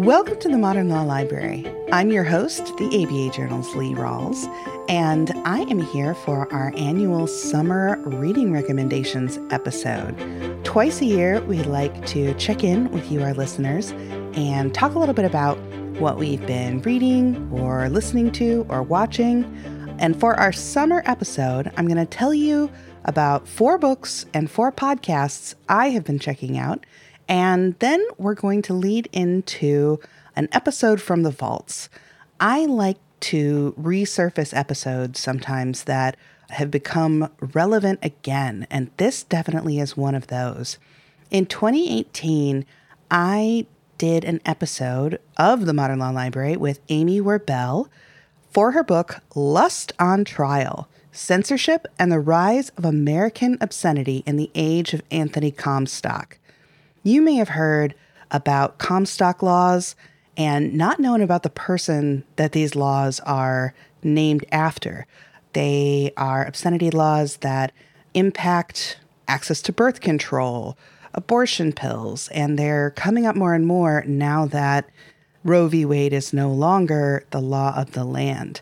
Welcome to the Modern Law Library. I'm your host, the ABA Journal's Lee Rawls, and I am here for our annual Summer Reading Recommendations episode. Twice a year, we like to check in with you, our listeners, and talk a little bit about what we've been reading or listening to or watching. And for our summer episode, I'm going to tell you about 4 books and 4 podcasts I have been checking out. And then we're going to lead into an episode from the vaults. I like to resurface episodes sometimes that have become relevant again, and this definitely is one of those. In 2018, I did an episode of the Modern Law Library with Amy Wirbel for her book, Lust on Trial: Censorship and the Rise of American Obscenity in the Age of Anthony Comstock. You may have heard about Comstock laws and not known about the person that these laws are named after. They are obscenity laws that impact access to birth control, abortion pills, and they're coming up more and more now that Roe v. Wade is no longer the law of the land.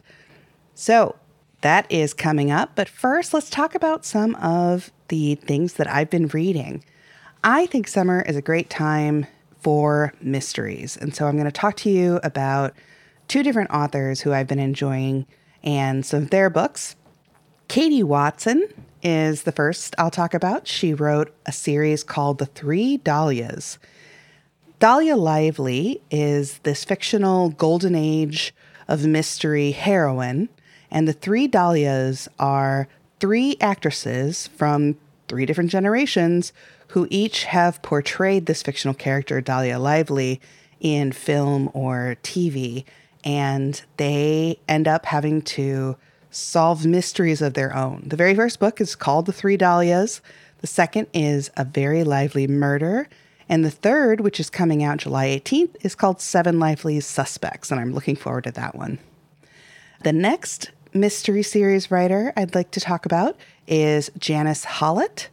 So that is coming up, but first let's talk about some of the things that I've been reading. I think summer is a great time for mysteries, and so I'm going to talk to you about 2 different authors who I've been enjoying and some of their books. Katie Watson is the first I'll talk about. She wrote a series called The Three Dahlias. Dahlia Lively is this fictional golden age of mystery heroine, and the 3 Dahlias are 3 actresses from 3 different generations who each have portrayed this fictional character, Dahlia Lively, in film or TV, and they end up having to solve mysteries of their own. The very first book is called The Three Dahlias. The second is A Very Lively Murder. And the third, which is coming out July 18th, is called 7 Lively Suspects, and I'm looking forward to that one. The next mystery series writer I'd like to talk about is Janice Hallett,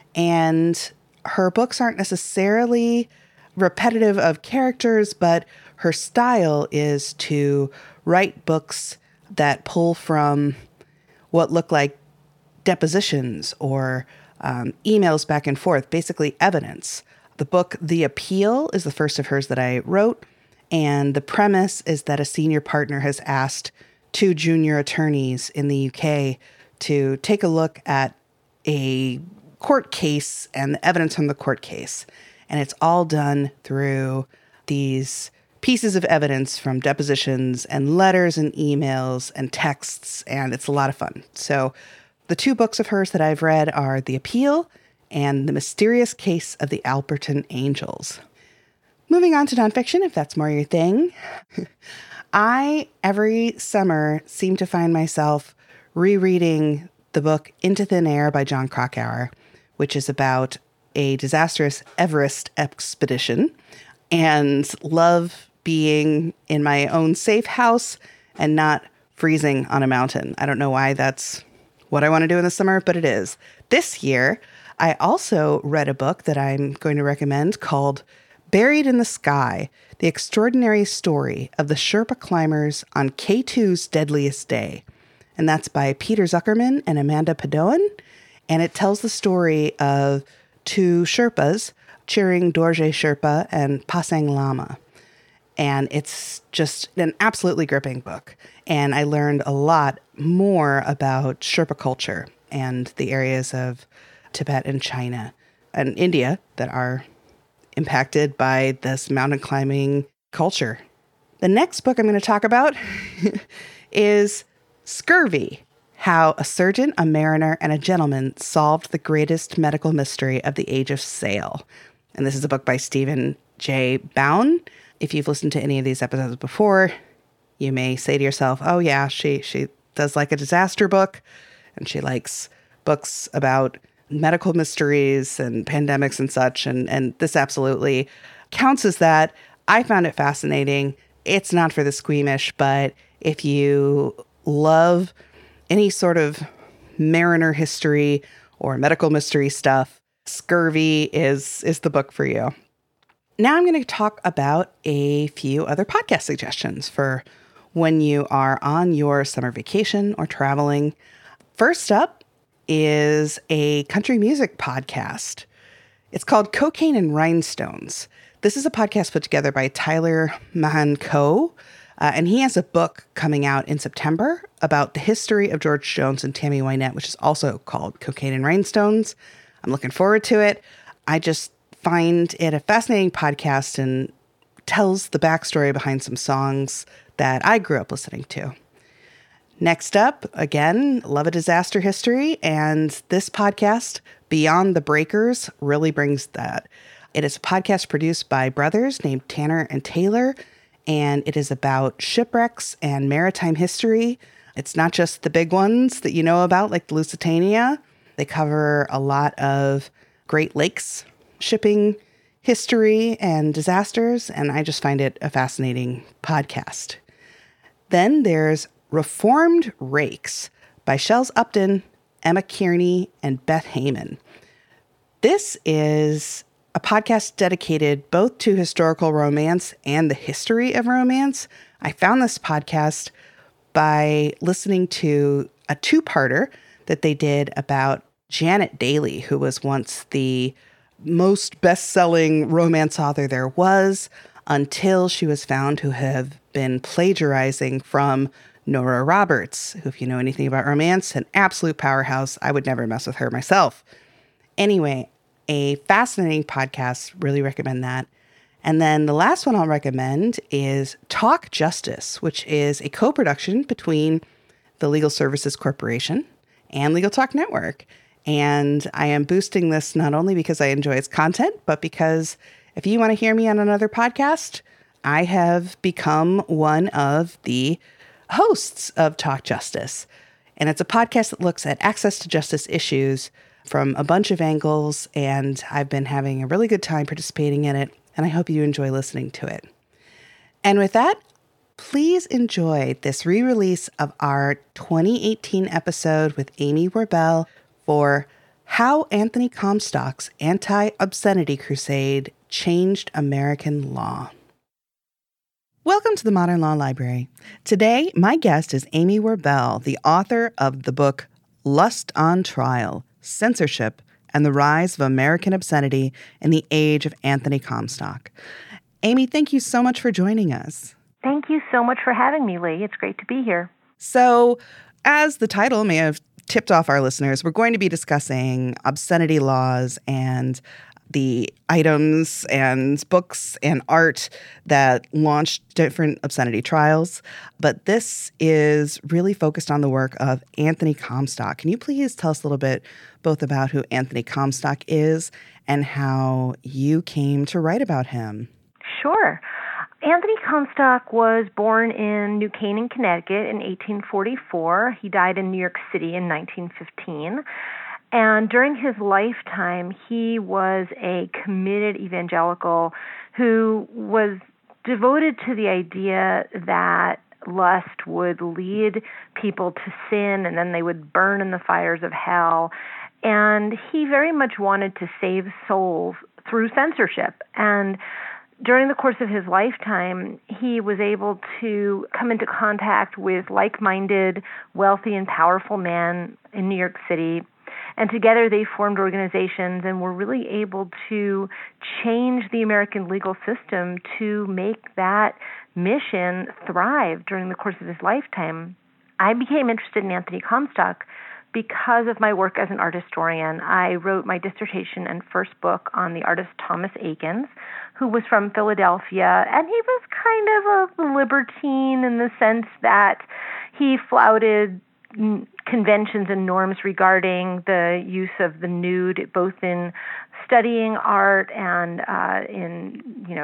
and her books aren't necessarily repetitive of characters, but her style is to write books that pull from what look like depositions or emails back and forth, basically evidence. The book The Appeal is the first of hers that I wrote, and the premise is that a senior partner has asked 2 junior attorneys in the UK to take a look at a court case and the evidence from the court case. And it's all done through these pieces of evidence from depositions and letters and emails and texts, and it's a lot of fun. So the 2 books of hers that I've read are The Appeal and The Mysterious Case of the Alberton Angels. Moving on to nonfiction, if that's more your thing. I, every summer, seem to find myself rereading the book Into Thin Air by Jon Krakauer, which is about a disastrous Everest expedition, and love being in my own safe house and not freezing on a mountain. I don't know why that's what I want to do in the summer, but it is. This year, I also read a book that I'm going to recommend called Buried in the Sky: The Extraordinary Story of the Sherpa Climbers on K2's Deadliest Day. And that's by Peter Zuckerman and Amanda Padoan. And it tells the story of 2 Sherpas, Chiring Dorje Sherpa and Pasang Lama. And it's just an absolutely gripping book. And I learned a lot more about Sherpa culture and the areas of Tibet and China and India that are impacted by this mountain climbing culture. The next book I'm going to talk about is Scurvy: How a Surgeon, a Mariner, and a Gentleman Solved the Greatest Medical Mystery of the Age of Sail. And this is a book by Stephen J. Bown. If you've listened to any of these episodes before, you may say to yourself, oh yeah, she does like a disaster book, and she likes books about medical mysteries and pandemics and such. And this absolutely counts as that. I found it fascinating. It's not for the squeamish, but if you love any sort of mariner history or medical mystery stuff, Scurvy is the book for you. Now I'm going to talk about a few other podcast suggestions for when you are on your summer vacation or traveling. First up is a country music podcast. It's called Cocaine and Rhinestones. This is a podcast put together by Tyler Mahan-Coe, and he has a book coming out in September about the history of George Jones and Tammy Wynette, which is also called Cocaine and Rhinestones. I'm looking forward to it. I just find it a fascinating podcast and tells the backstory behind some songs that I grew up listening to. Next up, again, love a disaster history, and this podcast, Beyond the Breakers, really brings that. It is a podcast produced by brothers named Tanner and Taylor, and it is about shipwrecks and maritime history. It's not just the big ones that you know about, like the Lusitania. They cover a lot of Great Lakes shipping history and disasters, and I just find it a fascinating podcast. Then there's Reformed Rakes by Shells Upton, Emma Kearney, and Beth Heyman. This is a podcast dedicated both to historical romance and the history of romance. I found this podcast by listening to a two-parter that they did about Janet Daly, who was once the most best-selling romance author there was, until she was found to have been plagiarizing from Nora Roberts, who, if you know anything about romance, an absolute powerhouse. I would never mess with her myself. Anyway, a fascinating podcast. Really recommend that. And then the last one I'll recommend is Talk Justice, which is a co-production between the Legal Services Corporation and Legal Talk Network. And I am boosting this not only because I enjoy its content, but because if you want to hear me on another podcast, I have become one of the hosts of Talk Justice. And it's a podcast that looks at access to justice issues from a bunch of angles, and I've been having a really good time participating in it, and I hope you enjoy listening to it. And with that, please enjoy this re-release of our 2018 episode with Amy Warbel for How Anthony Comstock's Anti-Obscenity Crusade Changed American Law. Welcome to the Modern Law Library. Today, my guest is Amy Warbel, the author of the book Lust on Trial, Censorship and the Rise of American Obscenity in the Age of Anthony Comstock. Amy, thank you so much for joining us. Thank you so much for having me, Lee. It's great to be here. So, as the title may have tipped off our listeners, we're going to be discussing obscenity laws and the items and books and art that launched different obscenity trials. But this is really focused on the work of Anthony Comstock. Can you please tell us a little bit both about who Anthony Comstock is and how you came to write about him? Sure. Anthony Comstock was born in New Canaan, Connecticut in 1844. He died in New York City in 1915. And during his lifetime, he was a committed evangelical who was devoted to the idea that lust would lead people to sin and then they would burn in the fires of hell. And he very much wanted to save souls through censorship. And during the course of his lifetime, he was able to come into contact with like-minded, wealthy, and powerful men in New York City. And together they formed organizations and were really able to change the American legal system to make that mission thrive during the course of his lifetime. I became interested in Anthony Comstock because of my work as an art historian. I wrote my dissertation and first book on the artist Thomas Eakins, who was from Philadelphia, and he was kind of a libertine in the sense that he flouted conventions and norms regarding the use of the nude, both in studying art and in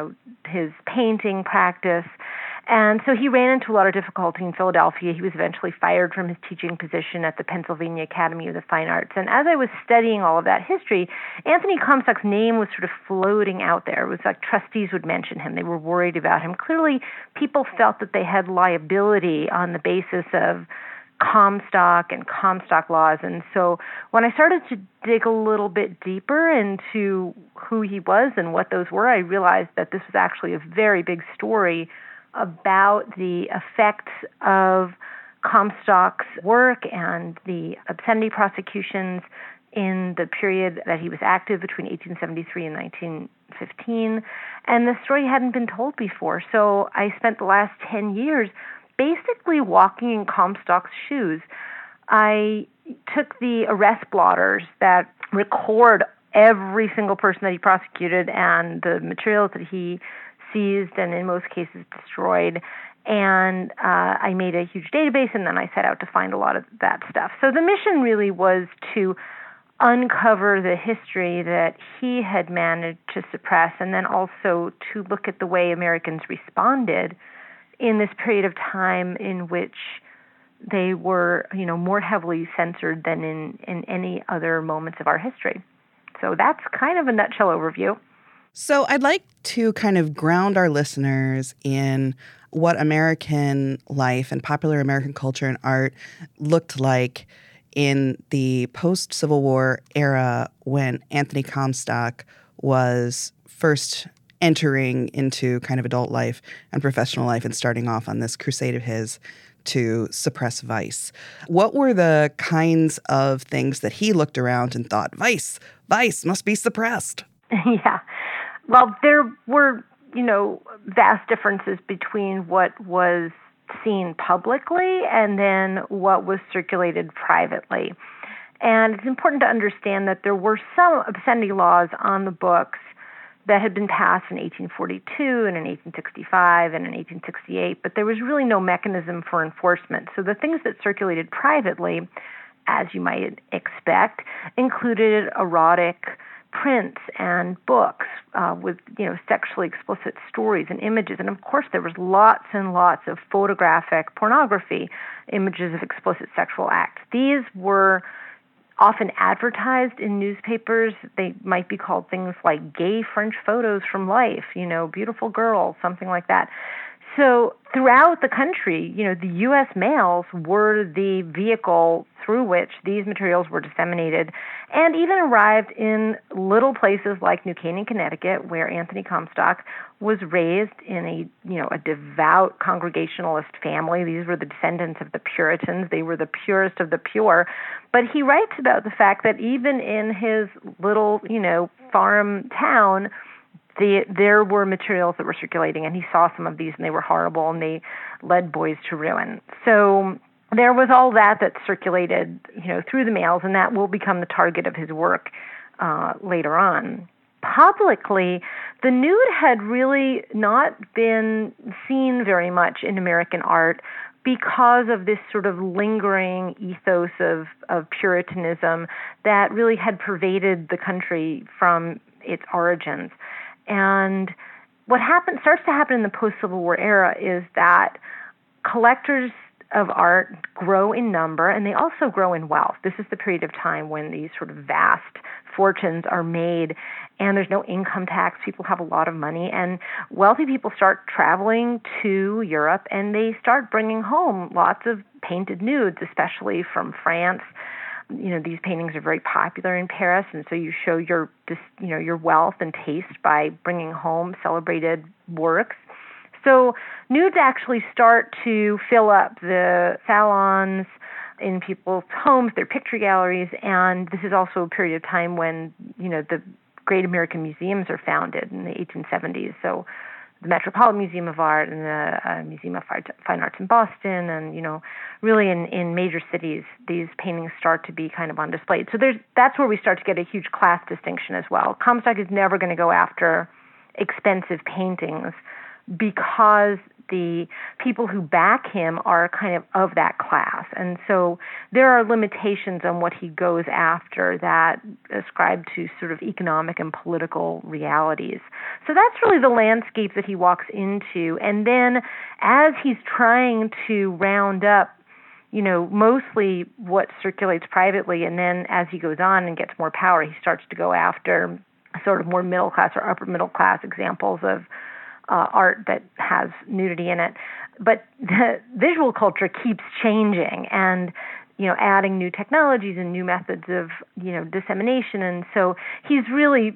his painting practice. And so he ran into a lot of difficulty in Philadelphia. He was eventually fired from his teaching position at the Pennsylvania Academy of the Fine Arts. And as I was studying all of that history, Anthony Comstock's name was sort of floating out there. It was like trustees would mention him. They were worried about him. Clearly, people felt that they had liability on the basis of Comstock and Comstock laws. And so when I started to dig a little bit deeper into who he was and what those were, I realized that this was actually a very big story about the effects of Comstock's work and the obscenity prosecutions in the period that he was active between 1873 and 1915. And the story hadn't been told before. So I spent the last 10 years basically walking in Comstock's shoes. I took the arrest blotters that record every single person that he prosecuted and the materials that he seized and in most cases destroyed, and I made a huge database, and then I set out to find a lot of that stuff. So the mission really was to uncover the history that he had managed to suppress, and then also to look at the way Americans responded in this period of time in which they were, more heavily censored than in any other moments of our history. So that's kind of a nutshell overview. So I'd like to kind of ground our listeners in what American life and popular American culture and art looked like in the post-Civil War era when Anthony Comstock was first entering into kind of adult life and professional life and starting off on this crusade of his to suppress vice. What were the kinds of things that he looked around and thought, vice must be suppressed? Yeah. Well, there were, vast differences between what was seen publicly and then what was circulated privately. And it's important to understand that there were some obscenity laws on the books that had been passed in 1842 and in 1865 and in 1868, but there was really no mechanism for enforcement. So the things that circulated privately, as you might expect, included erotic prints and books with, sexually explicit stories and images. And of course, there was lots and lots of photographic pornography, images of explicit sexual acts. These were often advertised in newspapers. They might be called things like gay French photos from life, beautiful girls, something like that. So throughout the country, the U.S. mails were the vehicle through which these materials were disseminated and even arrived in little places like New Canaan, Connecticut, where Anthony Comstock was raised in a devout Congregationalist family. These were the descendants of the Puritans. They were the purest of the pure. But he writes about the fact that even in his little, farm town, there were materials that were circulating, and he saw some of these, and they were horrible, and they led boys to ruin. So there was all that circulated, through the mails, and that will become the target of his work later on. Publicly, the nude had really not been seen very much in American art because of this sort of lingering ethos of Puritanism that really had pervaded the country from its origins. And what starts to happen in the post-Civil War era is that collectors of art grow in number, and they also grow in wealth. This is the period of time when these sort of vast fortunes are made, and there's no income tax. People have a lot of money, and wealthy people start traveling to Europe, and they start bringing home lots of painted nudes, especially from France. These paintings are very popular in Paris, and so you show your wealth and taste by bringing home celebrated works. So nudes actually start to fill up the salons in people's homes, their picture galleries, and this is also a period of time when, the great American museums are founded in the 1870s. So the Metropolitan Museum of Art and the Museum of Fine Arts in Boston, and really in major cities, these paintings start to be kind of on display. So that's where we start to get a huge class distinction as well. Comstock is never going to go after expensive paintings because the people who back him are kind of that class. And so there are limitations on what he goes after that ascribe to sort of economic and political realities. So that's really the landscape that he walks into. And then as he's trying to round up, mostly what circulates privately, and then as he goes on and gets more power, he starts to go after sort of more middle class or upper middle class examples of art that has nudity in it. But the visual culture keeps changing and, adding new technologies and new methods of, dissemination. And so he's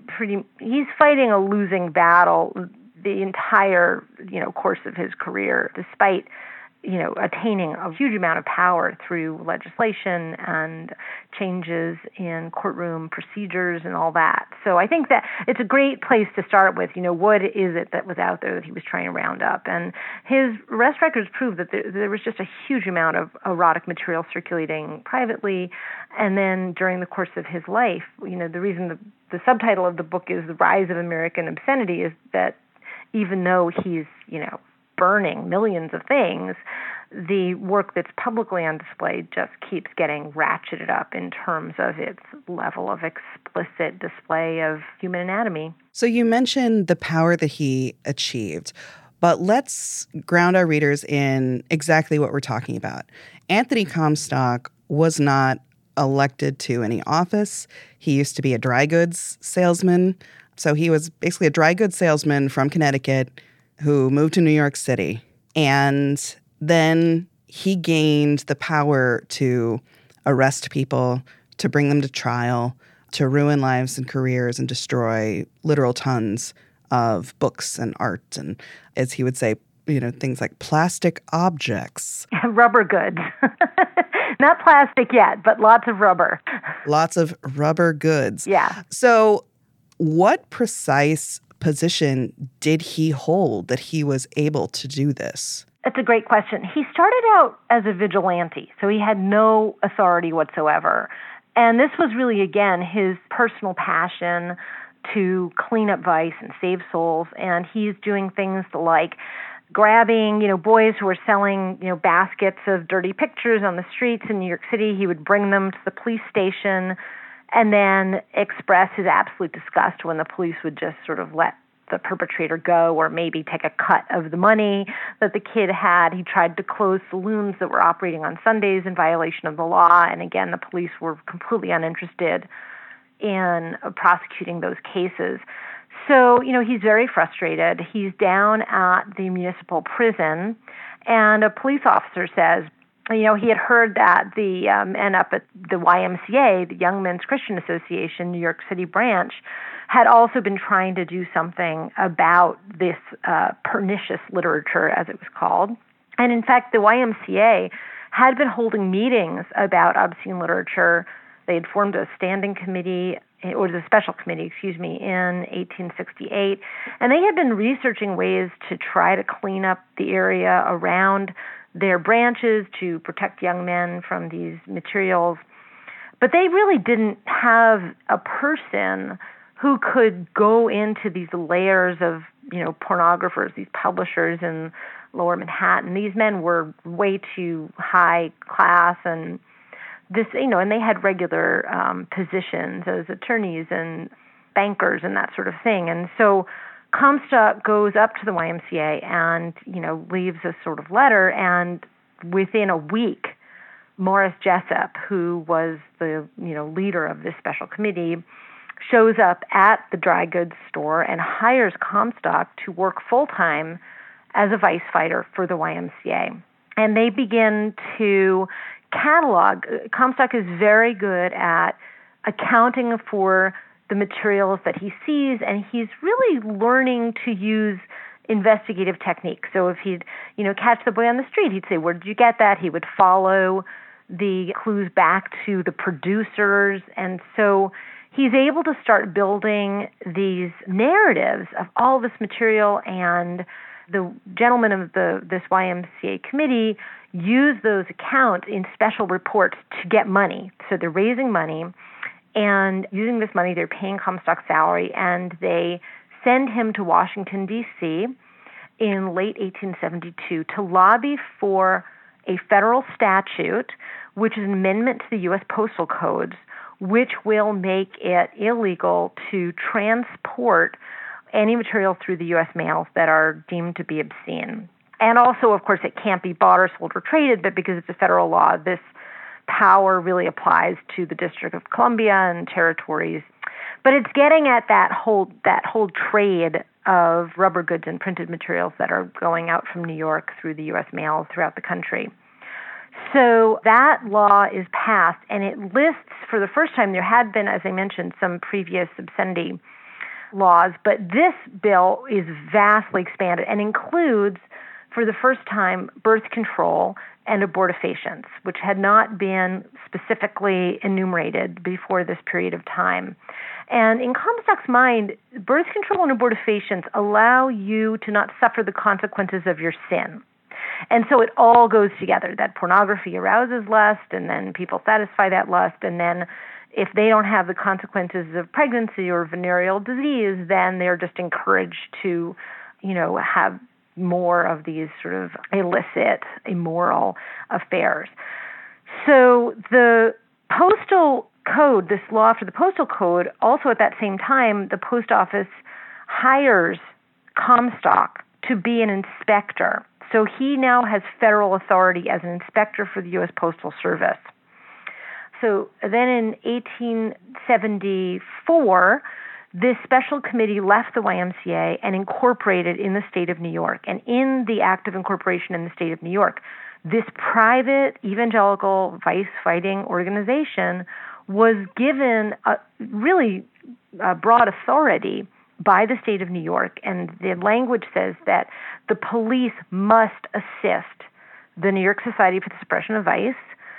fighting a losing battle the entire, course of his career, despite, attaining a huge amount of power through legislation and changes in courtroom procedures and all that. So I think that it's a great place to start with, what is it that was out there that he was trying to round up? And his arrest records prove that there was just a huge amount of erotic material circulating privately. And then during the course of his life, the reason the subtitle of the book is The Rise of American Obscenity is that even though he's, burning millions of things, the work that's publicly on display just keeps getting ratcheted up in terms of its level of explicit display of human anatomy. So you mentioned the power that he achieved, but let's ground our readers in exactly what we're talking about. Anthony Comstock was not elected to any office. He used to be a dry goods salesman. So he was basically a dry goods salesman from Connecticut who moved to New York City. And then he gained the power to arrest people, to bring them to trial, to ruin lives and careers and destroy literal tons of books and art. And as he would say, things like plastic objects. Rubber goods. Not plastic yet, but lots of rubber. Lots of rubber goods. Yeah. So what precise position did he hold that he was able to do this? That's a great question. He started out as a vigilante, so he had no authority whatsoever. And this was really, again, his personal passion to clean up vice and save souls. And he's doing things like grabbing, boys who were selling, baskets of dirty pictures on the streets in New York City. He would bring them to the police station and then express his absolute disgust when the police would just sort of let the perpetrator go or maybe take a cut of the money that the kid had. He tried to close saloons that were operating on Sundays in violation of the law. And again, the police were completely uninterested in prosecuting those cases. So, he's very frustrated. He's down at the municipal prison, and a police officer says, he had heard that and up at the YMCA, the Young Men's Christian Association, New York City branch, had also been trying to do something about this pernicious literature, as it was called. And in fact, the YMCA had been holding meetings about obscene literature. They had formed a standing committee, or the special committee, in 1868. And they had been researching ways to try to clean up the area around their branches to protect young men from these materials. But they really didn't have a person who could go into these layers of, pornographers, these publishers in Lower Manhattan. These men were way too high class, and this, and they had regular positions as attorneys and bankers and that sort of thing. And so Comstock goes up to the YMCA and, leaves a sort of letter, and within a week, Morris Jessup, who was the, leader of this special committee, shows up at the dry goods store and hires Comstock to work full-time as a vice fighter for the YMCA. And they begin to catalog. Comstock is very good at accounting for the materials that he sees, and he's really learning to use investigative techniques. So if he'd, catch the boy on the street, he'd say, "Where did you get that?" He would follow the clues back to the producers. And so he's able to start building these narratives of all this material, and the gentlemen of this YMCA committee use those accounts in special reports to get money. So they're raising money, and using this money, they're paying Comstock's salary, and they send him to Washington, D.C. in late 1872 to lobby for a federal statute, which is an amendment to the U.S. Postal Codes, which will make it illegal to transport any material through the U.S. mails that are deemed to be obscene. And also, of course, it can't be bought or sold or traded, but because it's a federal law, this power really applies to the District of Columbia and territories. But it's getting at that whole trade of rubber goods and printed materials that are going out from New York through the U.S. mail throughout the country. So that law is passed, and it lists, for the first time, there had been, as I mentioned, some previous obscenity laws, but this bill is vastly expanded and includes, for the first time, birth control and abortifacients, which had not been specifically enumerated before this period of time. And in Comstock's mind, birth control and abortifacients allow you to not suffer the consequences of your sin. And so it all goes together, that pornography arouses lust, and then people satisfy that lust, and then if they don't have the consequences of pregnancy or venereal disease, then they're just encouraged to, have more of these sort of illicit, immoral affairs. So the Postal Code, this law for the Postal Code, also at that same time, the post office hires Comstock to be an inspector. So he now has federal authority as an inspector for the U.S. Postal Service. So then in 1874, this special committee left the YMCA and incorporated in the state of New York. And in the act of incorporation in the state of New York, this private evangelical vice-fighting organization was given a really broad authority by the state of New York. And the language says that the police must assist the New York Society for the Suppression of Vice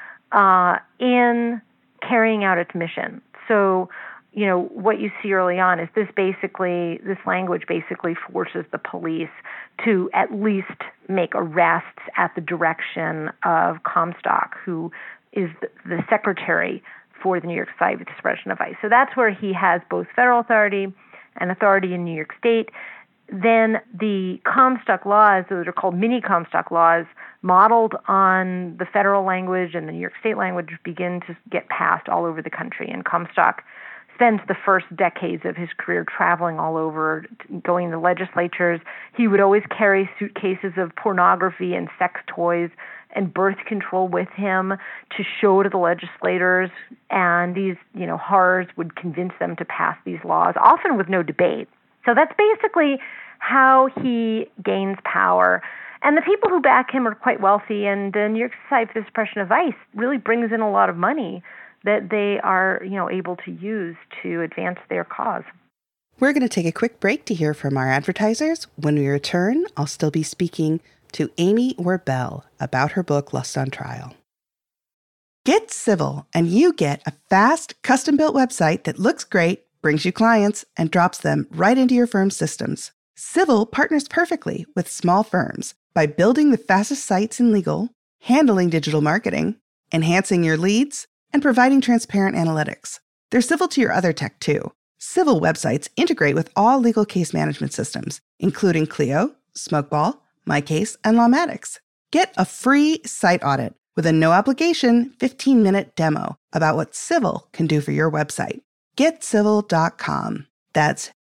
in carrying out its mission. So, what you see early on is this language basically forces the police to at least make arrests at the direction of Comstock, who is the secretary for the New York Society for the Suppression of Vice. So that's where he has both federal authority and authority in New York State. Then the Comstock laws, those are called mini Comstock laws, modeled on the federal language and the New York State language, begin to get passed all over the country. And Comstock spends the first decades of his career traveling all over, going to legislatures. He would always carry suitcases of pornography and sex toys and birth control with him to show to the legislators, and these, horrors would convince them to pass these laws, often with no debate. So that's basically how he gains power. And the people who back him are quite wealthy, and the New York Society for the Suppression of Vice really brings in a lot of money that they are, able to use to advance their cause. We're going to take a quick break to hear from our advertisers. When we return, I'll still be speaking to Amy Werbel about her book, Lust on Trial. Get Civil, and you get a fast, custom-built website that looks great, brings you clients, and drops them right into your firm's systems. Civil partners perfectly with small firms by building the fastest sites in legal, handling digital marketing, enhancing your leads, and providing transparent analytics. They're civil to your other tech, too. Civil websites integrate with all legal case management systems, including Clio, Smokeball, MyCase, and Lawmatics. Get a free site audit with a no-obligation 15-minute demo about what Civil can do for your website. GetCivil.com. That's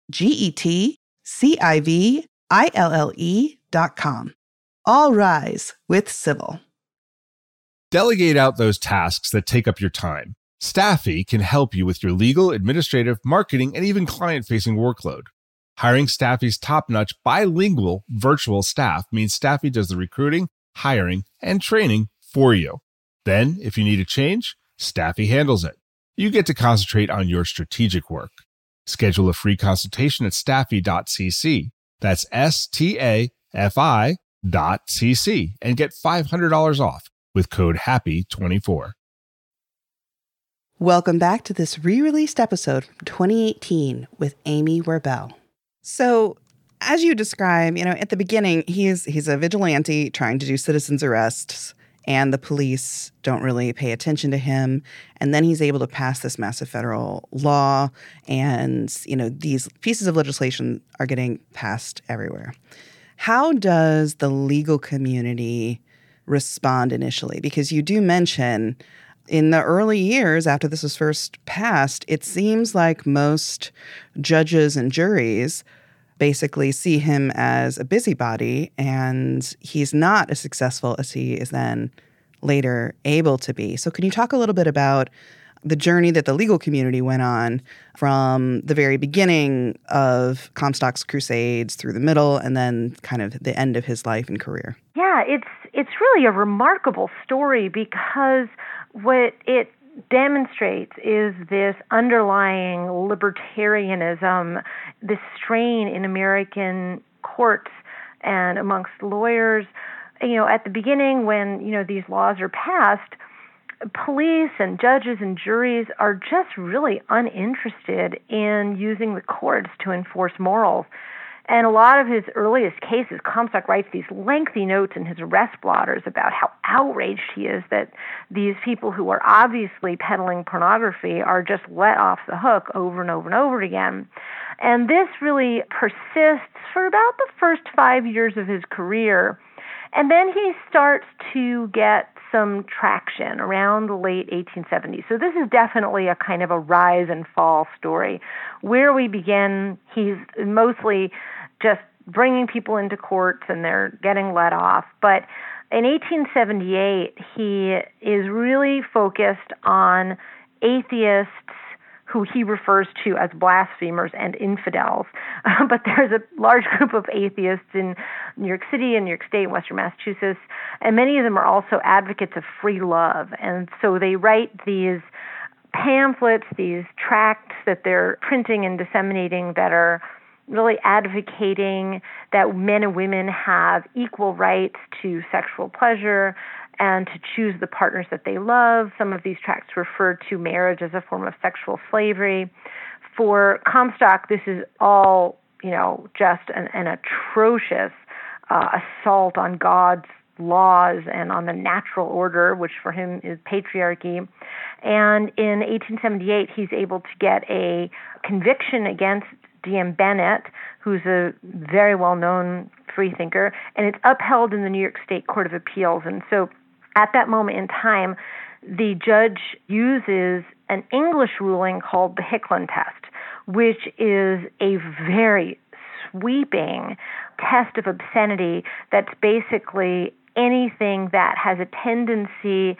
GetCiville.com. All rise with Civil. Delegate out those tasks that take up your time. Staffy can help you with your legal, administrative, marketing, and even client-facing workload. Hiring Staffy's top-notch bilingual virtual staff means Staffy does the recruiting, hiring, and training for you. Then, if you need a change, Staffy handles it. You get to concentrate on your strategic work. Schedule a free consultation at staffy.cc. That's STAFI.cc and get $500 off with code HAPPY24. Welcome back to this re-released episode from 2018 with Amy Werbel. So, as you describe, at the beginning, he's a vigilante trying to do citizens' arrests, and the police don't really pay attention to him. And then he's able to pass this massive federal law, and, these pieces of legislation are getting passed everywhere. How does the legal community respond initially? Because you do mention in the early years after this was first passed, it seems like most judges and juries basically see him as a busybody, and he's not as successful as he is then later able to be. So can you talk a little bit about the journey that the legal community went on from the very beginning of Comstock's crusades through the middle and then kind of the end of his life and career. Yeah, it's really a remarkable story because what it demonstrates is this underlying libertarianism, this strain in American courts and amongst lawyers. At the beginning when, these laws are passed, police and judges and juries are just really uninterested in using the courts to enforce morals. And a lot of his earliest cases, Comstock writes these lengthy notes in his arrest blotters about how outraged he is that these people who are obviously peddling pornography are just let off the hook over and over and over again. And this really persists for about the first 5 years of his career. And then he starts to get some traction around the late 1870s. So this is definitely a kind of a rise and fall story. Where we begin, he's mostly just bringing people into courts and they're getting let off. But in 1878, he is really focused on atheists who he refers to as blasphemers and infidels. But there's a large group of atheists in New York City and New York State and Western Massachusetts, and many of them are also advocates of free love. And so they write these pamphlets, these tracts that they're printing and disseminating that are really advocating that men and women have equal rights to sexual pleasure and to choose the partners that they love. Some of these tracts refer to marriage as a form of sexual slavery. For Comstock, this is all, just an atrocious assault on God's laws and on the natural order, which for him is patriarchy. And in 1878, he's able to get a conviction against D.M. Bennett, who's a very well-known freethinker, and it's upheld in the New York State Court of Appeals. And so at that moment in time, the judge uses an English ruling called the Hicklin test, which is a very sweeping test of obscenity that's basically anything that has a tendency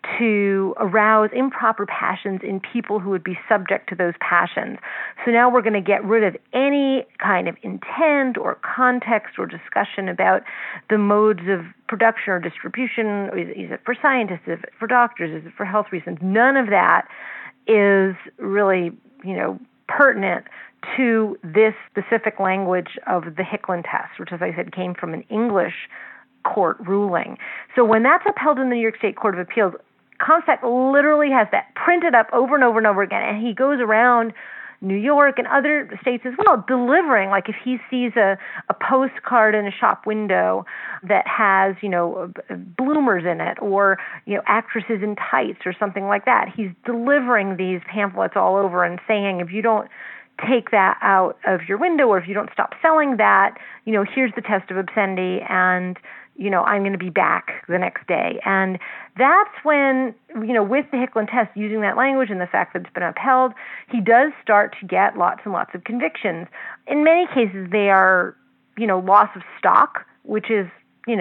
to arouse improper passions in people who would be subject to those passions. So now we're going to get rid of any kind of intent or context or discussion about the modes of production or distribution. Is it for scientists? Is it for doctors? Is it for health reasons? None of that is really, pertinent to this specific language of the Hicklin test, which, as I said, came from an English court ruling. So when that's upheld in the New York State Court of Appeals, Comstock literally has that printed up over and over and over again, and he goes around New York and other states as well, delivering, like if he sees a postcard in a shop window that has, bloomers in it or, actresses in tights or something like that, he's delivering these pamphlets all over and saying, if you don't take that out of your window or if you don't stop selling that, here's the test of obscenity and, I'm going to be back the next day. And that's when, with the Hicklin test, using that language and the fact that it's been upheld, he does start to get lots and lots of convictions. In many cases, they are, loss of stock, which is,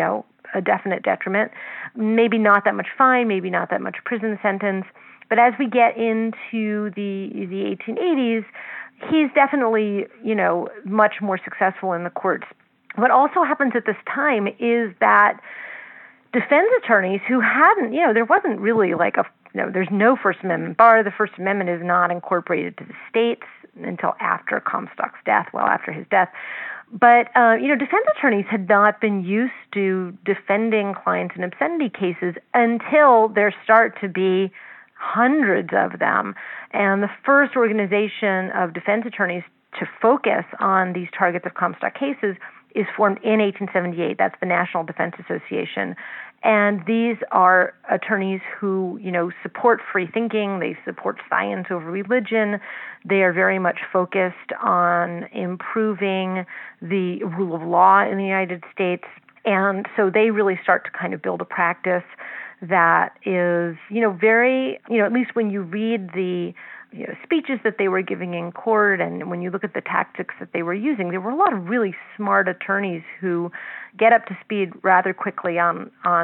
a definite detriment. Maybe not that much fine, maybe not that much prison sentence. But as we get into the 1880s, he's definitely, much more successful in the courts. What also happens at this time is that defense attorneys who hadn't, there wasn't really there's no First Amendment bar. The First Amendment is not incorporated to the states until after Comstock's death, after his death. But, defense attorneys had not been used to defending clients in obscenity cases until there start to be hundreds of them. And the first organization of defense attorneys to focus on these targets of Comstock cases is formed in 1878. That's the National Defense Association. And these are attorneys who, support free thinking. They support science over religion. They are very much focused on improving the rule of law in the United States. And so they really start to kind of build a practice that is, very, at least when you read the speeches that they were giving in court and when you look at the tactics that they were using, there were a lot of really smart attorneys who get up to speed rather quickly on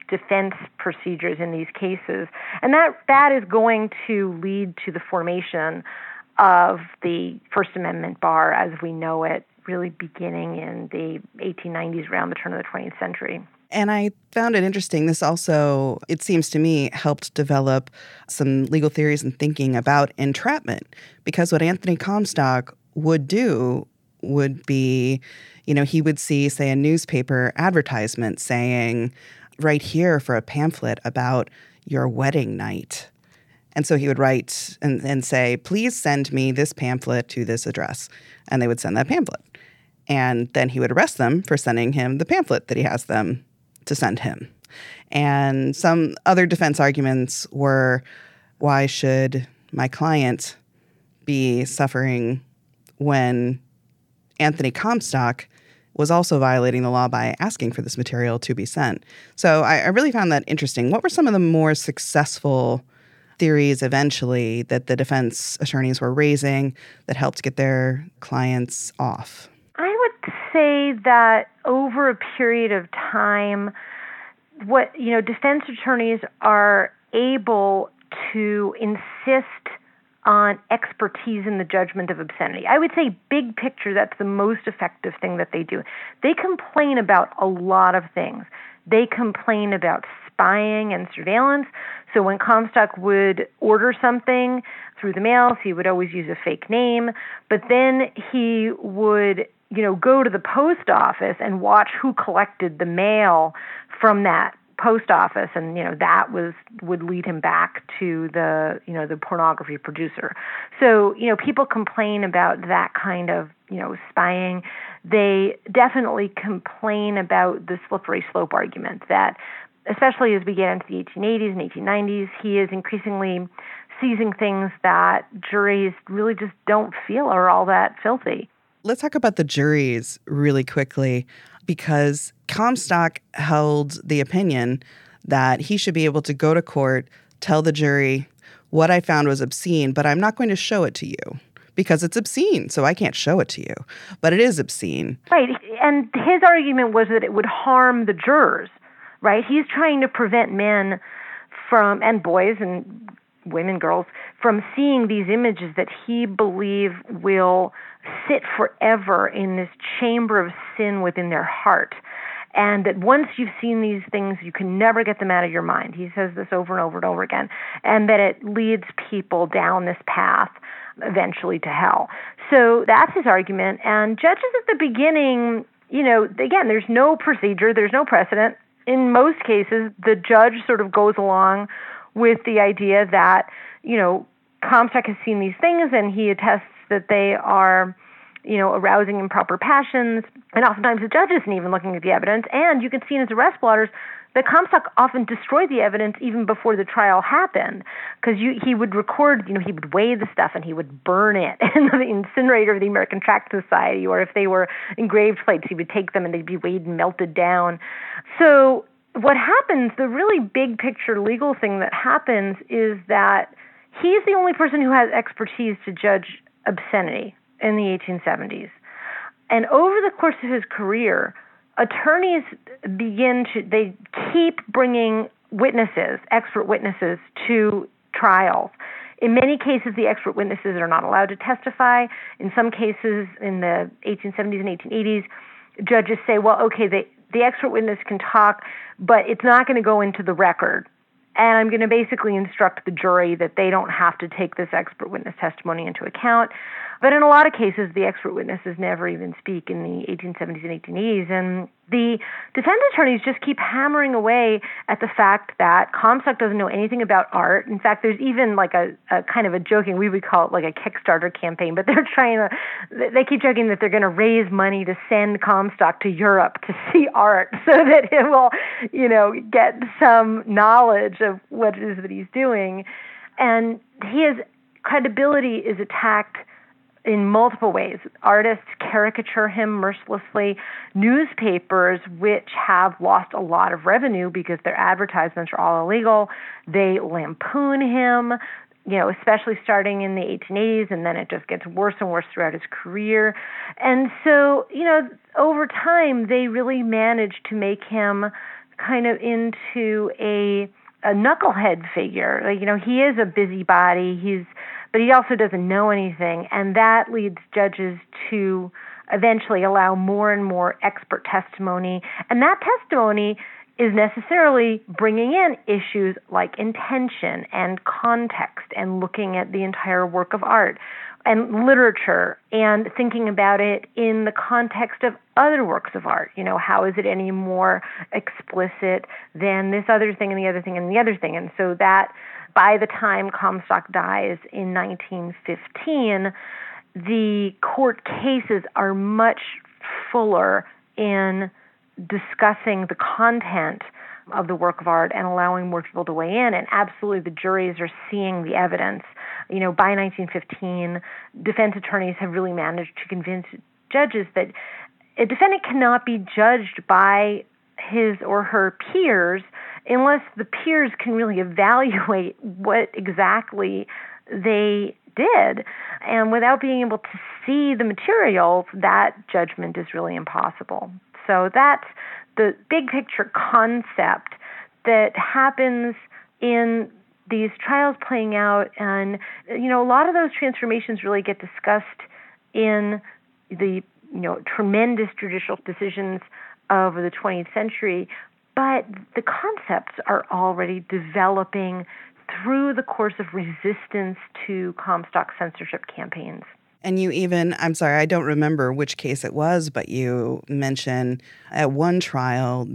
defense procedures in these cases. And that is going to lead to the formation of the First Amendment bar as we know it, really beginning in the 1890s, around the turn of the 20th century. And I found it interesting. This also, it seems to me, helped develop some legal theories and thinking about entrapment. Because what Anthony Comstock would do would be, he would see, say, a newspaper advertisement saying, right here for a pamphlet about your wedding night. And so he would write and say, please send me this pamphlet to this address. And they would send that pamphlet. And then he would arrest them for sending him the pamphlet that he has them to send him. And some other defense arguments were, why should my client be suffering when Anthony Comstock was also violating the law by asking for this material to be sent? So I really found that interesting. What were some of the more successful theories eventually that the defense attorneys were raising that helped get their clients off? I would say that over a period of time, defense attorneys are able to insist on expertise in the judgment of obscenity. I would say big picture, that's the most effective thing that they do. They complain about a lot of things. They complain about spying and surveillance. So when Comstock would order something through the mail, he would always use a fake name, but then he would go to the post office and watch who collected the mail from that post office, and that would lead him back to the pornography producer. So people complain about that kind of spying. They definitely complain about the slippery slope argument that, especially as we get into the 1880s and 1890s, he is increasingly seizing things that juries really just don't feel are all that filthy. Let's talk about the juries really quickly, because Comstock held the opinion that he should be able to go to court, tell the jury, what I found was obscene, but I'm not going to show it to you because it's obscene, so I can't show it to you. But it is obscene. Right, and his argument was that it would harm the jurors, right? He's trying to prevent men from, and boys and women, girls, from seeing these images that he believes will sit forever in this chamber of sin within their heart. And that once you've seen these things, you can never get them out of your mind. He says this over and over and over again. And that it leads people down this path eventually to hell. So that's his argument. And judges at the beginning, again, there's no procedure, there's no precedent. In most cases, the judge sort of goes along with the idea that, Comstock has seen these things and he attests that they are, arousing improper passions. And oftentimes the judge isn't even looking at the evidence. And you can see in his arrest blotters that Comstock often destroyed the evidence even before the trial happened, because he would record, he would weigh the stuff and he would burn it in the incinerator of the American Tract Society, or if they were engraved plates, he would take them and they'd be weighed and melted down. So what happens, the really big picture legal thing that happens is that he's the only person who has expertise to judge obscenity in the 1870s. And over the course of his career, attorneys they keep bringing witnesses, expert witnesses, to trials. In many cases, the expert witnesses are not allowed to testify. In some cases, in the 1870s and 1880s, judges say, well, okay, the expert witness can talk, but it's not going to go into the record. And I'm going to basically instruct the jury that they don't have to take this expert witness testimony into account. But in a lot of cases, the expert witnesses never even speak in the 1870s and 1880s. And the defense attorneys just keep hammering away at the fact that Comstock doesn't know anything about art. In fact, there's even like a kind of a joking, we would call it like a Kickstarter campaign, but they keep joking that they're going to raise money to send Comstock to Europe to see art so that it will, get some knowledge of what it is that he's doing. And his credibility is attacked in multiple ways. Artists caricature him mercilessly. Newspapers, which have lost a lot of revenue because their advertisements are all illegal, they lampoon him, especially starting in the 1880s, and then it just gets worse and worse throughout his career. And so, over time, they really managed to make him kind of into a knucklehead figure. Like, he is a busybody, but he also doesn't know anything, and that leads judges to eventually allow more and more expert testimony, and that testimony is necessarily bringing in issues like intention and context and looking at the entire work of art and literature and thinking about it in the context of other works of art. How is it any more explicit than this other thing and the other thing and the other thing? And so that by the time Comstock dies in 1915, the court cases are much fuller in discussing the content of the work of art and allowing more people to weigh in. And absolutely, the juries are seeing the evidence. By 1915, defense attorneys have really managed to convince judges that a defendant cannot be judged by his or her peers unless the peers can really evaluate what exactly they did. And without being able to see the materials, that judgment is really impossible. So that's the big picture concept that happens in these trials playing out. And, a lot of those transformations really get discussed in the, tremendous judicial decisions of the 20th century. But the concepts are already developing through the course of resistance to Comstock censorship campaigns. And you even, I'm sorry, I don't remember which case it was, but you mention at one trial,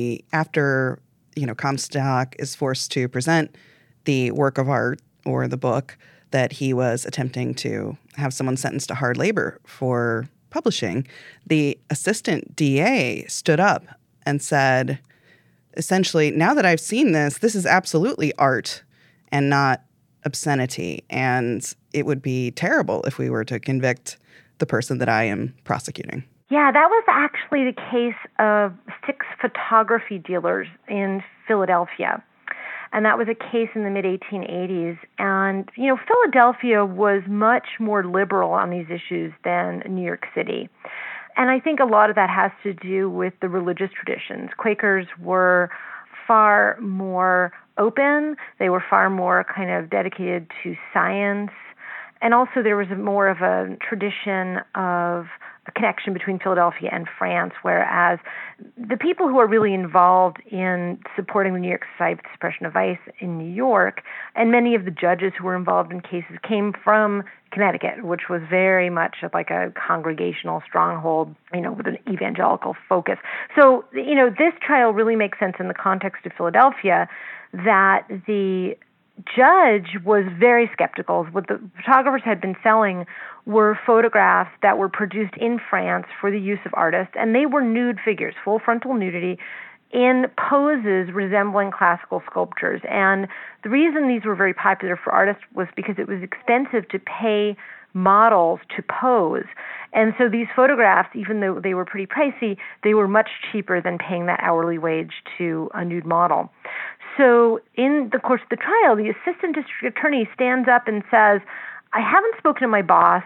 after Comstock is forced to present the work of art or the book that he was attempting to have someone sentenced to hard labor for publishing, the assistant DA stood up and said, essentially, now that I've seen this is absolutely art and not obscenity, and it would be terrible if we were to convict the person that I am prosecuting. Yeah, that was actually the case of 6 photography dealers in Philadelphia. And that was a case in the mid-1880s. And, Philadelphia was much more liberal on these issues than New York City. And I think a lot of that has to do with the religious traditions. Quakers were far more open. They were far more kind of dedicated to science. And also there was more of a tradition of a connection between Philadelphia and France, whereas the people who are really involved in supporting the New York Society for the Suppression of Vice in New York, and many of the judges who were involved in cases came from Connecticut, which was very much like a congregational stronghold, with an evangelical focus. So, this trial really makes sense in the context of Philadelphia, that the judge was very skeptical. What the photographers had been selling were photographs that were produced in France for the use of artists, and they were nude figures, full frontal nudity, in poses resembling classical sculptures. And the reason these were very popular for artists was because it was expensive to pay models to pose. And so these photographs, even though they were pretty pricey, they were much cheaper than paying that hourly wage to a nude model. So in the course of the trial, the assistant district attorney stands up and says, I haven't spoken to my boss,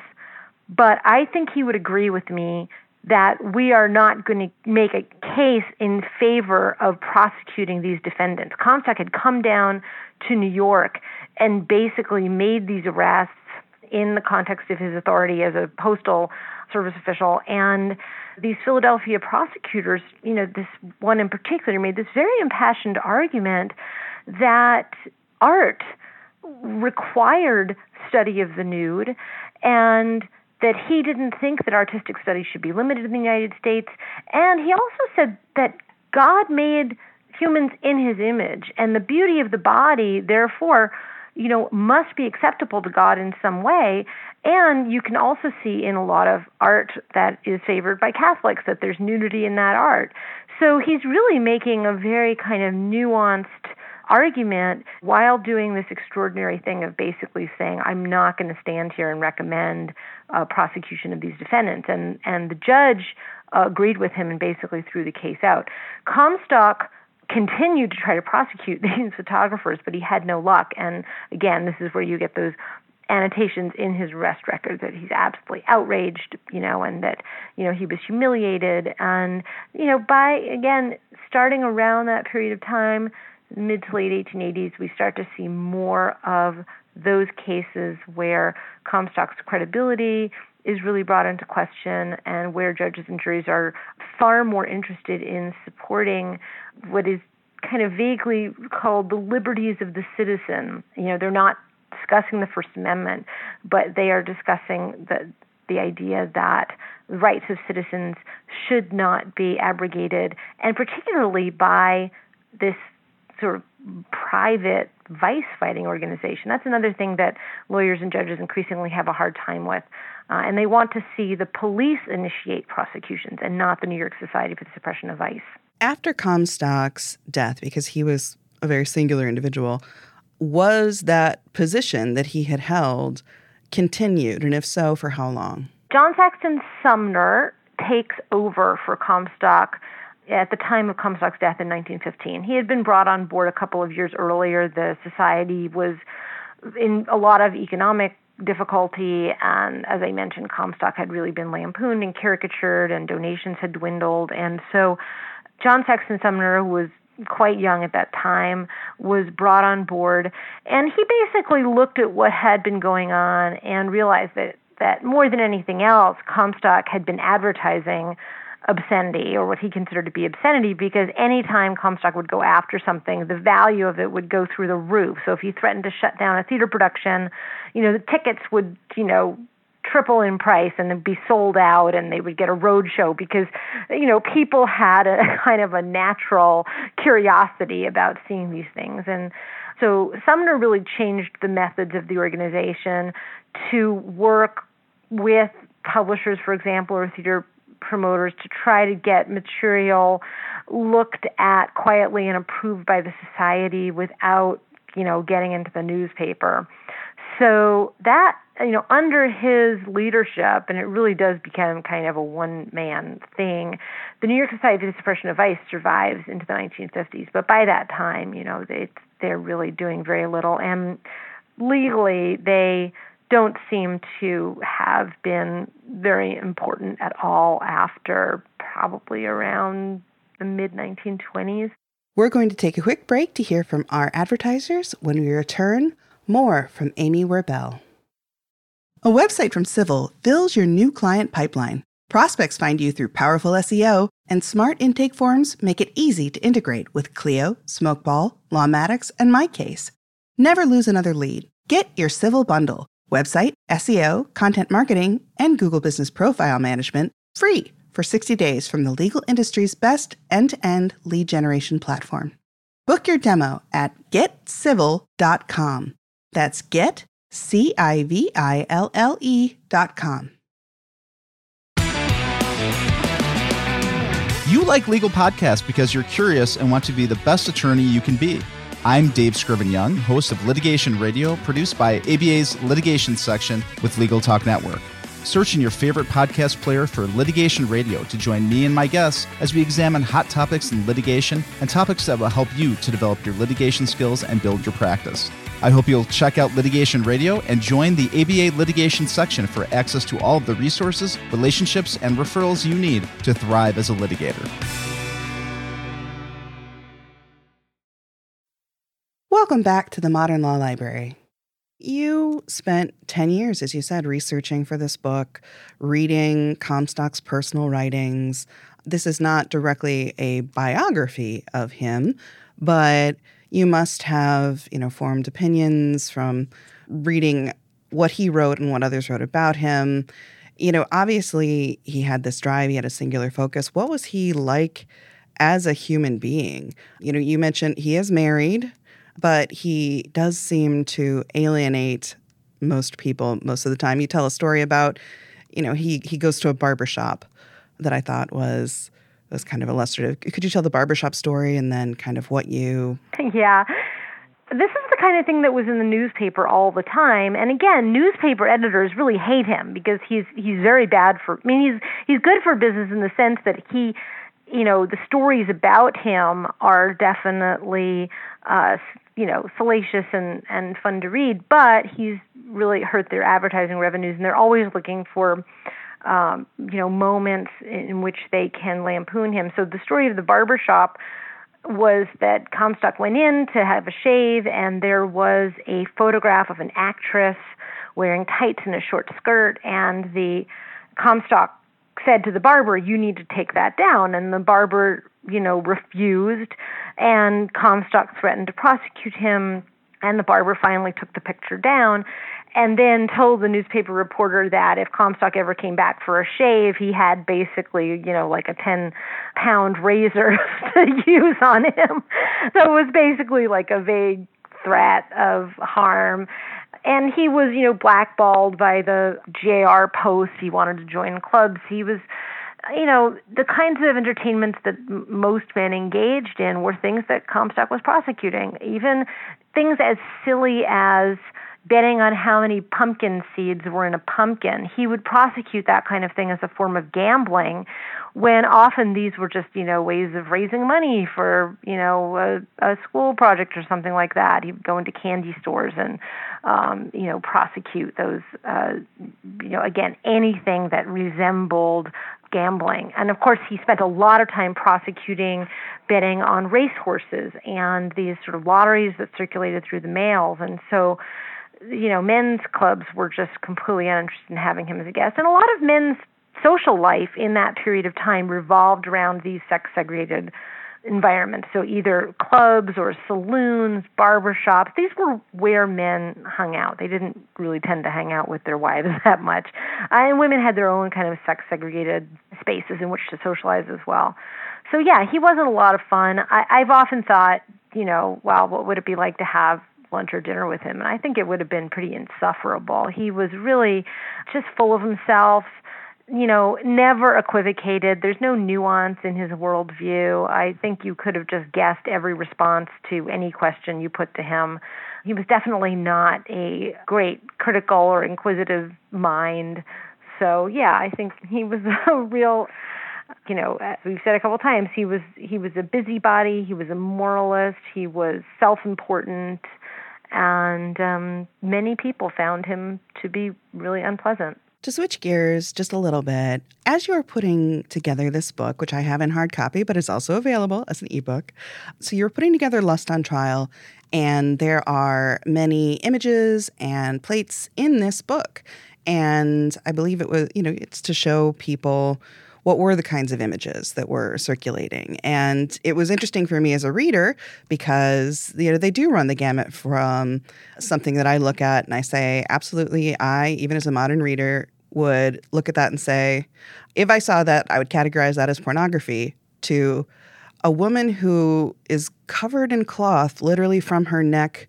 but I think he would agree with me that we are not going to make a case in favor of prosecuting these defendants. Comstock had come down to New York and basically made these arrests in the context of his authority as a postal service official. And these Philadelphia prosecutors, this one in particular, made this very impassioned argument that art required study of the nude and that he didn't think that artistic studies should be limited in the United States. And he also said that God made humans in his image, and the beauty of the body, therefore, must be acceptable to God in some way. And you can also see in a lot of art that is favored by Catholics that there's nudity in that art. So he's really making a very kind of nuanced argument while doing this extraordinary thing of basically saying, I'm not going to stand here and recommend prosecution of these defendants. And the judge agreed with him and basically threw the case out. Comstock continued to try to prosecute these photographers, but he had no luck. And again, this is where you get those annotations in his arrest record that he's absolutely outraged, and that, he was humiliated. And, by, again, starting around that period of time, mid to late 1880s, we start to see more of those cases where Comstock's credibility is really brought into question, and where judges and juries are far more interested in supporting what is kind of vaguely called the liberties of the citizen. They're not discussing the First Amendment, but they are discussing the idea that the rights of citizens should not be abrogated, and particularly by this sort of private vice-fighting organization. That's another thing that lawyers and judges increasingly have a hard time with. And they want to see the police initiate prosecutions and not the New York Society for the Suppression of Vice. After Comstock's death, because he was a very singular individual, was that position that he had held continued? And if so, for how long? John Saxton Sumner takes over for Comstock at the time of Comstock's death in 1915. He had been brought on board a couple of years earlier. The society was in a lot of economic difficulty, and as I mentioned, Comstock had really been lampooned and caricatured, and donations had dwindled. And so John Saxton Sumner, who was quite young at that time, was brought on board, and he basically looked at what had been going on and realized that more than anything else, Comstock had been advertising obscenity, or what he considered to be obscenity, because any time Comstock would go after something, the value of it would go through the roof. So if he threatened to shut down a theater production, the tickets would, triple in price and then be sold out, and they would get a road show because, people had a kind of a natural curiosity about seeing these things. And so Sumner really changed the methods of the organization to work with publishers, for example, or theater promoters, to try to get material looked at quietly and approved by the society without, getting into the newspaper. So that, under his leadership, and it really does become kind of a one-man thing, the New York Society for the Suppression of Vice survives into the 1950s. But by that time, they're really doing very little. And legally, they don't seem to have been very important at all after probably around the mid-1920s. We're going to take a quick break to hear from our advertisers. When we return, more from Amy Werbel. A website from Civil fills your new client pipeline. Prospects find you through powerful SEO, and smart intake forms make it easy to integrate with Clio, Smokeball, Lawmatics, and MyCase. Never lose another lead. Get your Civil bundle. Website, SEO, content marketing, and Google Business Profile Management free for 60 days from the legal industry's best end-to-end lead generation platform. Book your demo at getcivil.com. That's GetCiville.com. You like legal podcasts because you're curious and want to be the best attorney you can be. I'm Dave Scriven-Young, host of Litigation Radio, produced by ABA's litigation section with Legal Talk Network. Search in your favorite podcast player for Litigation Radio to join me and my guests as we examine hot topics in litigation and topics that will help you to develop your litigation skills and build your practice. I hope you'll check out Litigation Radio and join the ABA litigation section for access to all of the resources, relationships, and referrals you need to thrive as a litigator. Welcome back to the Modern Law Library. You spent 10 years, as you said, researching for this book, reading Comstock's personal writings. This is not directly a biography of him, but you must have, formed opinions from reading what he wrote and what others wrote about him. Obviously he had this drive, he had a singular focus. What was he like as a human being? You mentioned he is married, but he does seem to alienate most people most of the time. You tell a story about, he goes to a barbershop that I thought was kind of illustrative. Could you tell the barbershop story and then kind of what you... Yeah. This is the kind of thing that was in the newspaper all the time. And again, newspaper editors really hate him because he's very bad for... he's good for business in the sense that he... the stories about him are definitely, salacious and fun to read, but he's really hurt their advertising revenues, and they're always looking for moments in which they can lampoon him. So the story of the barbershop was that Comstock went in to have a shave, and there was a photograph of an actress wearing tights and a short skirt, and the Comstock said to the barber, "You need to take that down." And the barber, refused, and Comstock threatened to prosecute him, and the barber finally took the picture down and then told the newspaper reporter that if Comstock ever came back for a shave, he had basically, like a 10-pound razor to use on him. So it was basically like a vague threat of harm. And he was, blackballed by the JR Post. He wanted to join clubs. He was, the kinds of entertainments that most men engaged in were things that Comstock was prosecuting. Even things as silly as betting on how many pumpkin seeds were in a pumpkin. He would prosecute that kind of thing as a form of gambling, when often these were just, ways of raising money for, a school project or something like that. He would go into candy stores and, prosecute those, again, anything that resembled gambling. And of course, he spent a lot of time prosecuting betting on racehorses and these sort of lotteries that circulated through the mails. And so, men's clubs were just completely uninterested in having him as a guest. And a lot of men's social life in that period of time revolved around these sex-segregated environments. So either clubs or saloons, barbershops, these were where men hung out. They didn't really tend to hang out with their wives that much. And women had their own kind of sex-segregated spaces in which to socialize as well. So yeah, he wasn't a lot of fun. I've often thought, wow, what would it be like to have lunch or dinner with him? And I think it would have been pretty insufferable. He was really just full of himself, never equivocated. There's no nuance in his worldview. I think you could have just guessed every response to any question you put to him. He was definitely not a great critical or inquisitive mind. So yeah, I think he was a real, as we've said a couple of times, he was a busybody, he was a moralist, he was self-important, and many people found him to be really unpleasant. To switch gears just a little bit, as you are putting together this book, which I have in hard copy, but is also available as an ebook, so you're putting together Lust on Trial, and there are many images and plates in this book. And I believe it was, it's to show people what were the kinds of images that were circulating. And it was interesting for me as a reader because, they do run the gamut from something that I look at and I say, absolutely, I, even as a modern reader, would look at that and say, if I saw that, I would categorize that as pornography, to a woman who is covered in cloth literally from her neck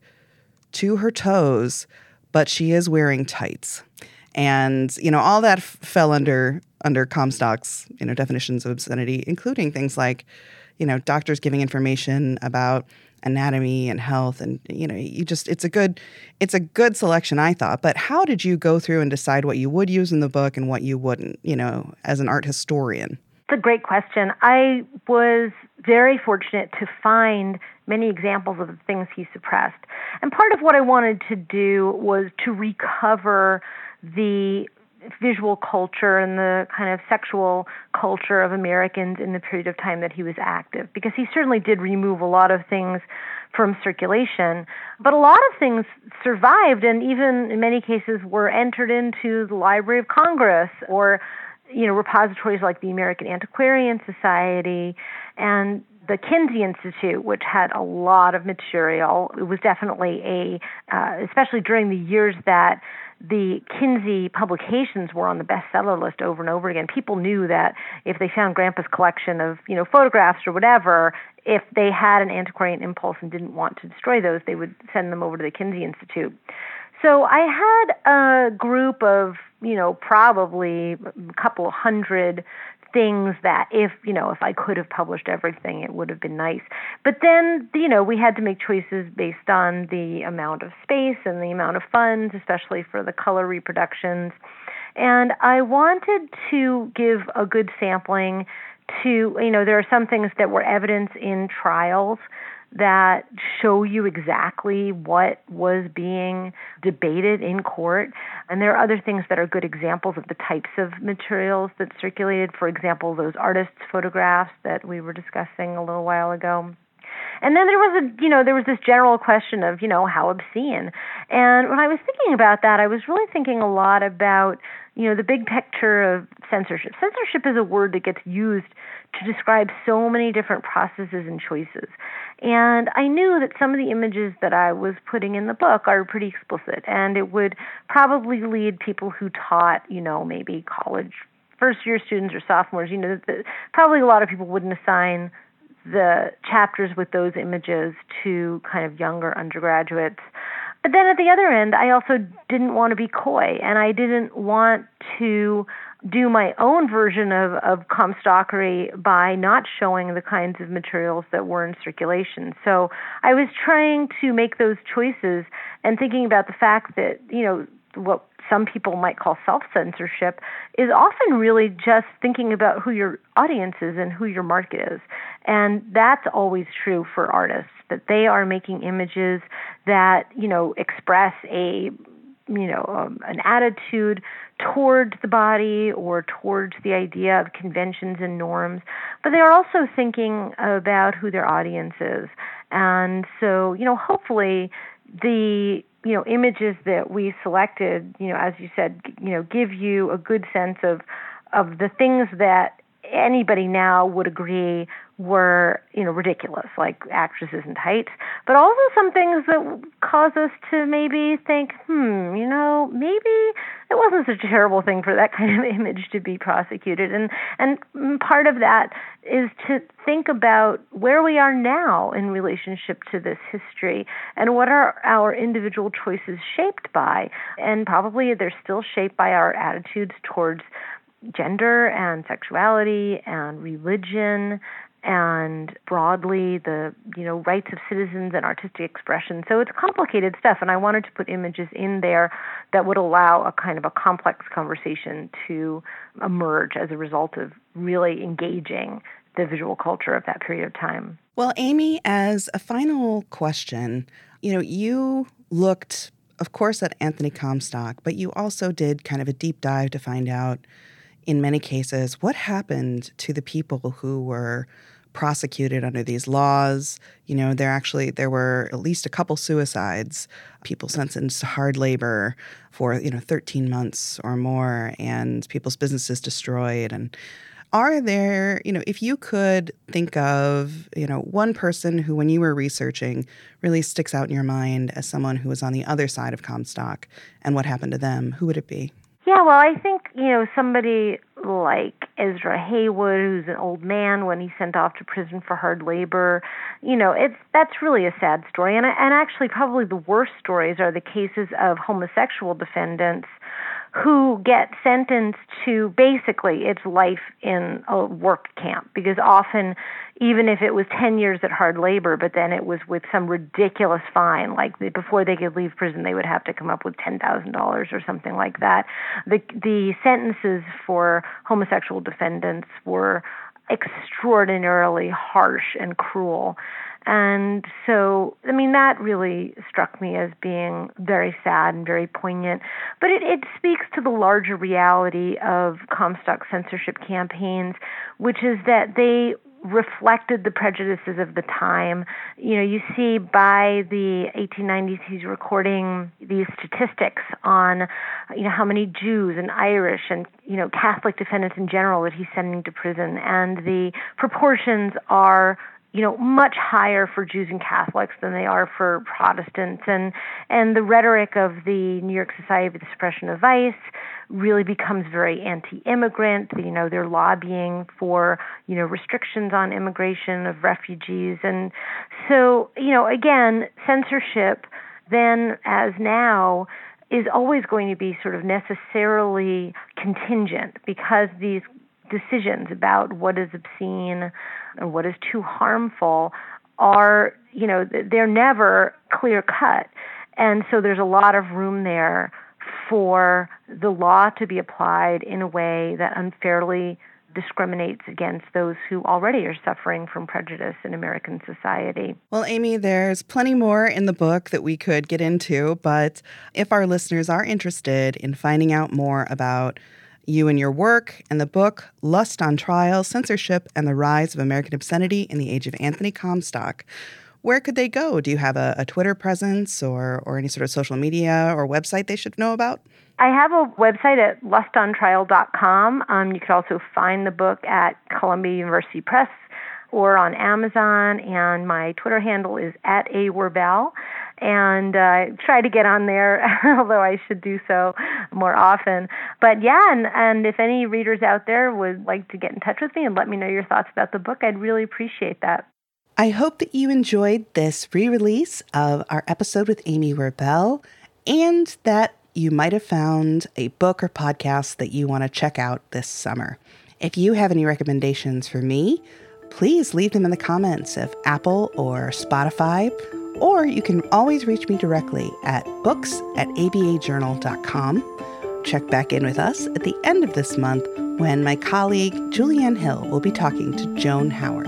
to her toes, but she is wearing tights. And, all that fell under Comstock's, definitions of obscenity, including things like, doctors giving information about anatomy and health. And, it's a good selection, I thought. But how did you go through and decide what you would use in the book and what you wouldn't, as an art historian? It's a great question. I was very fortunate to find many examples of the things he suppressed. And part of what I wanted to do was to recover the visual culture and the kind of sexual culture of Americans in the period of time that he was active, because he certainly did remove a lot of things from circulation, but a lot of things survived and even in many cases were entered into the Library of Congress or, repositories like the American Antiquarian Society and the Kinsey Institute, which had a lot of material. It was definitely especially during the years that the Kinsey publications were on the bestseller list over and over again. People knew that if they found Grandpa's collection of, photographs or whatever, if they had an antiquarian impulse and didn't want to destroy those, they would send them over to the Kinsey Institute. So I had a group of, probably a couple of hundred things that if I could have published everything, it would have been nice. But then, we had to make choices based on the amount of space and the amount of funds, especially for the color reproductions. And I wanted to give a good sampling to, there are some things that were evidence in trials that show you exactly what was being debated in court. And there are other things that are good examples of the types of materials that circulated. For example, those artists' photographs that we were discussing a little while ago. And then there was this general question of, how obscene. And when I was thinking about that, I was really thinking a lot about, the big picture of censorship. Censorship is a word that gets used to describe so many different processes and choices. And I knew that some of the images that I was putting in the book are pretty explicit, and it would probably lead people who taught, maybe college first-year students or sophomores, probably a lot of people wouldn't assign the chapters with those images to kind of younger undergraduates. But then at the other end, I also didn't want to be coy, and I didn't want to do my own version of Comstockery by not showing the kinds of materials that were in circulation. So I was trying to make those choices and thinking about the fact that, what some people might call self-censorship is often really just thinking about who your audience is and who your market is. And that's always true for artists, that they are making images that, express an attitude towards the body or towards the idea of conventions and norms, but they are also thinking about who their audience is. And so, hopefully the images that we selected, as you said, give you a good sense of the things that anybody now would agree were, ridiculous, like actresses in tights, but also some things that cause us to maybe think, maybe it wasn't such a terrible thing for that kind of image to be prosecuted. And part of that is to think about where we are now in relationship to this history and what are our individual choices shaped by. And probably they're still shaped by our attitudes towards gender and sexuality and religion and broadly the rights of citizens and artistic expression. So it's complicated stuff, and I wanted to put images in there that would allow a kind of a complex conversation to emerge as a result of really engaging the visual culture of that period of time. Well, Amy, as a final question, you looked, of course, at Anthony Comstock, but you also did kind of a deep dive to find out, in many cases, what happened to the people who were prosecuted under these laws. There were at least a couple suicides, people sentenced to hard labor for, 13 months or more, and people's businesses destroyed. And are there, if you could think of, one person who, when you were researching, really sticks out in your mind as someone who was on the other side of Comstock and what happened to them, who would it be? Yeah, well, I think, somebody like Ezra Heywood, who's an old man when he's sent off to prison for hard labor, that's really a sad story. And actually probably the worst stories are the cases of homosexual defendants who get sentenced to basically it's life in a work camp, because often, even if it was 10 years at hard labor, but then it was with some ridiculous fine, like before they could leave prison, they would have to come up with $10,000 or something like that. The sentences for homosexual defendants were extraordinarily harsh and cruel. And so, that really struck me as being very sad and very poignant. But it speaks to the larger reality of Comstock censorship campaigns, which is that they reflected the prejudices of the time. You see by the 1890s, he's recording these statistics on, how many Jews and Irish and, Catholic defendants in general that he's sending to prison. And the proportions are much higher for Jews and Catholics than they are for Protestants. And the rhetoric of the New York Society for the Suppression of Vice really becomes very anti-immigrant. They're lobbying for, restrictions on immigration of refugees. And so, again, censorship then as now is always going to be sort of necessarily contingent, because these decisions about what is obscene or what is too harmful are, they're never clear cut. And so there's a lot of room there for the law to be applied in a way that unfairly discriminates against those who already are suffering from prejudice in American society. Well, Amy, there's plenty more in the book that we could get into, but if our listeners are interested in finding out more about you and your work and the book, Lust on Trial, Censorship and the Rise of American Obscenity in the Age of Anthony Comstock, where could they go? Do you have a Twitter presence or any sort of social media or website they should know about? I have a website at lustontrial.com. You could also find the book at Columbia University Press or on Amazon, and my Twitter handle is @awerbel. And I try to get on there, although I should do so more often. But yeah, and if any readers out there would like to get in touch with me and let me know your thoughts about the book, I'd really appreciate that. I hope that you enjoyed this re-release of our episode with Amy Werbel, and that you might have found a book or podcast that you want to check out this summer. If you have any recommendations for me, please leave them in the comments of Apple or Spotify, or you can always reach me directly at books@abajournal.com. Check back in with us at the end of this month when my colleague Julianne Hill will be talking to Joan Howarth.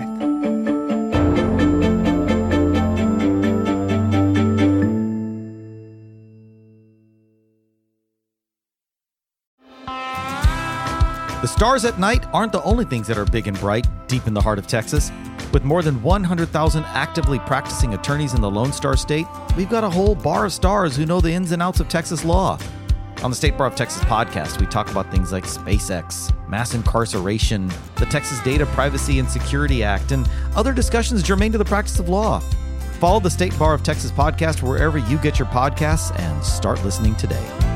The stars at night aren't the only things that are big and bright deep in the heart of Texas. With more than 100,000 actively practicing attorneys in the Lone Star State, we've got a whole bar of stars who know the ins and outs of Texas law. On the State Bar of Texas podcast, we talk about things like SpaceX, mass incarceration, the Texas Data Privacy and Security Act, and other discussions germane to the practice of law. Follow the State Bar of Texas podcast wherever you get your podcasts and start listening today.